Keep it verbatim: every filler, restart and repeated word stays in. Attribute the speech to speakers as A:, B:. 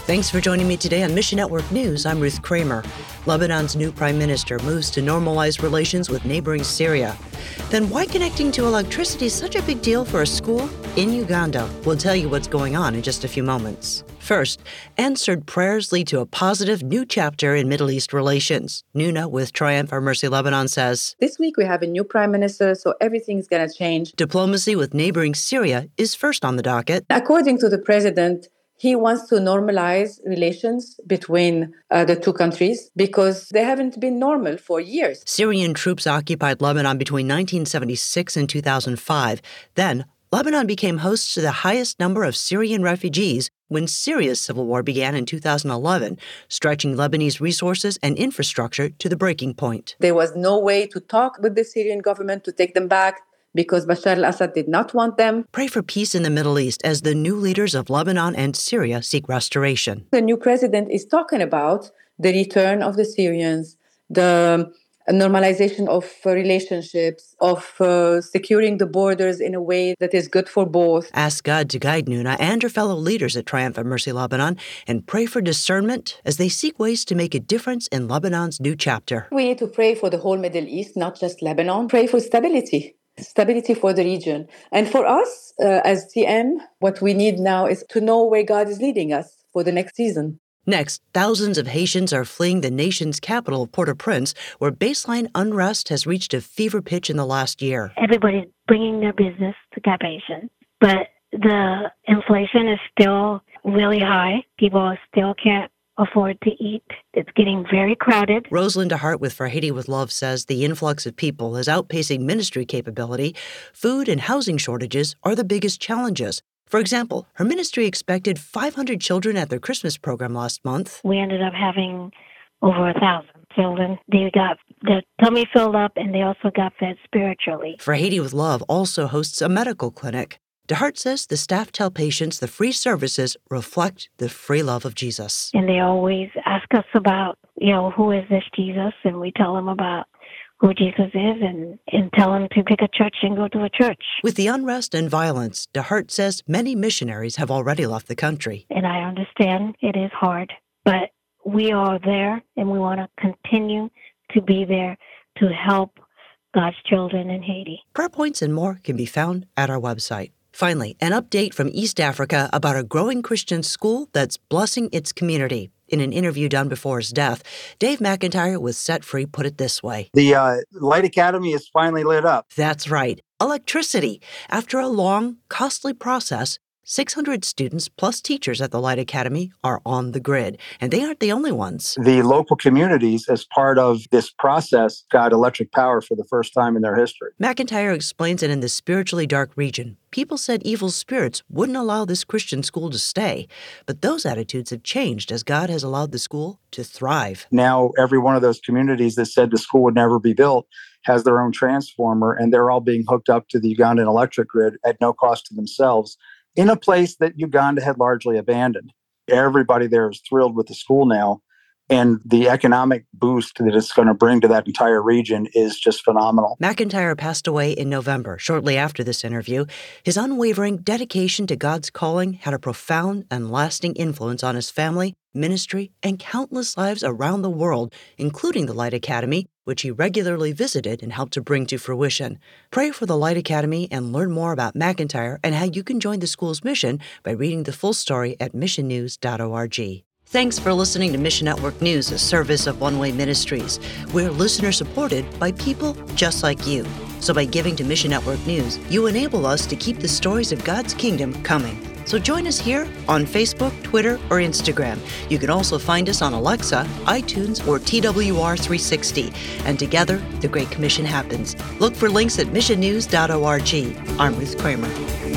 A: Thanks for joining me today on Mission Network News. I'm Ruth Kramer. Lebanon's new prime minister moves to normalize relations with neighboring Syria. Then why connecting to electricity is such a big deal for a school in Uganda? We'll tell you what's going on in just a few moments. First, answered prayers lead to a positive new chapter in Middle East relations. Nuna with Triumph for Mercy Lebanon says,
B: this week we have a new prime minister, so everything's going to change.
A: Diplomacy with neighboring Syria is first on the docket.
B: According to the president, he wants to normalize relations between uh, the two countries because they haven't been normal for years.
A: Syrian troops occupied Lebanon between nineteen seventy-six and two thousand five. Then, Lebanon became host to the highest number of Syrian refugees when Syria's civil war began in two thousand eleven, stretching Lebanese resources and infrastructure to the breaking point.
B: There was no way to talk with the Syrian government to take them back, because Bashar al-Assad did not want them.
A: Pray for peace in the Middle East as the new leaders of Lebanon and Syria seek restoration.
B: The new president is talking about the return of the Syrians, the normalization of relationships, of uh, securing the borders in a way that is good for both.
A: Ask God to guide Nuna and her fellow leaders at Triumph and Mercy Lebanon and pray for discernment as they seek ways to make a difference in Lebanon's new chapter.
B: We need to pray for the whole Middle East, not just Lebanon. Pray for stability. Stability for the region. And for us, uh, as T M, what we need now is to know where God is leading us for the next season.
A: Next, thousands of Haitians are fleeing the nation's capital, Port-au-Prince, where baseline unrest has reached a fever pitch in the last year.
C: Everybody's bringing their business to Cap Haitian, but the inflation is still really high. People still can't afford to eat. It's getting very crowded.
A: Rosalind DeHart with For Haiti with Love says the influx of people is outpacing ministry capability. Food and housing shortages are the biggest challenges. For example, her ministry expected five hundred children at their Christmas program last month.
C: We ended up having over a thousand children. They got their tummy filled up and they also got fed spiritually.
A: For Haiti with Love also hosts a medical clinic. DeHart says the staff tell patients the free services reflect the free love of Jesus.
C: And they always ask us about, you know, who is this Jesus? And we tell them about who Jesus is and, and tell them to pick a church and go to a church.
A: With the unrest and violence, DeHart says many missionaries have already left the country.
C: And I understand it is hard, but we are there and we want to continue to be there to help God's children in Haiti.
A: Prayer points and more can be found at our website. Finally, an update from East Africa about a growing Christian school that's blessing its community. In an interview done before his death, Dave McIntyre with Set Free put it this way.
D: The uh, Light Academy is finally lit up.
A: That's right. Electricity. After a long, costly process, six hundred students plus teachers at the Light Academy are on the grid, and they aren't the only ones.
D: The local communities, as part of this process, got electric power for the first time in their history.
A: McIntyre explains that in the spiritually dark region, people said evil spirits wouldn't allow this Christian school to stay, but those attitudes have changed as God has allowed the school to thrive.
D: Now, every one of those communities that said the school would never be built has their own transformer, and they're all being hooked up to the Ugandan electric grid at no cost to themselves, in a place that Uganda had largely abandoned. Everybody there is thrilled with the school now, and the economic boost that it's going to bring to that entire region is just phenomenal.
A: McIntyre passed away in November, shortly after this interview. His unwavering dedication to God's calling had a profound and lasting influence on his family, ministry, and countless lives around the world, including the Light Academy, which he regularly visited and helped to bring to fruition. Pray for the Light Academy and learn more about McIntyre and how you can join the school's mission by reading the full story at mission news dot org. Thanks for listening to Mission Network News, a service of One Way Ministries. We're listener-supported by people just like you. So by giving to Mission Network News, you enable us to keep the stories of God's kingdom coming. So join us here on Facebook, Twitter, or Instagram. You can also find us on Alexa, iTunes, or T W R three sixty. And together, the Great Commission happens. Look for links at mission news dot org. I'm Ruth Kramer.